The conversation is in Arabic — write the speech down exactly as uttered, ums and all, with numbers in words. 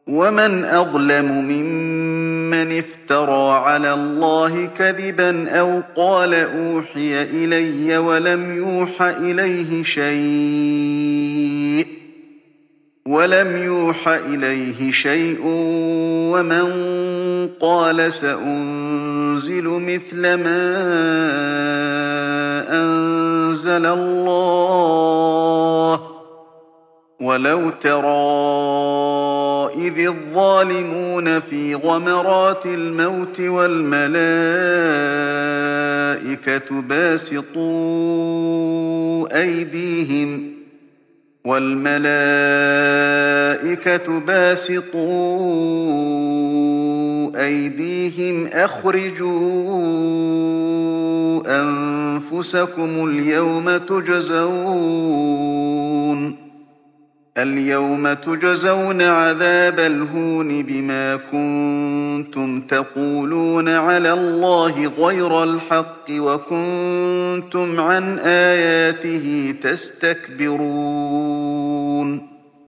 ومن أظلم ممن افترى على الله كذبا أو قال أوحي إلي ولم يوح إليه شيء ولم يوح إليه شيء ومن قال سأنزل مثل ما أنزل الله ولو ترى إذ الظالمون في غمرات الموت والملائكة باسطوا أيديهم والملائكة باسطوا أيديهم أخرجوا أنفسكم اليوم تجزون اليوم تجزون عذاب الهون بما كنتم تقولون على الله غير الحق وكنتم عن آياته تستكبرون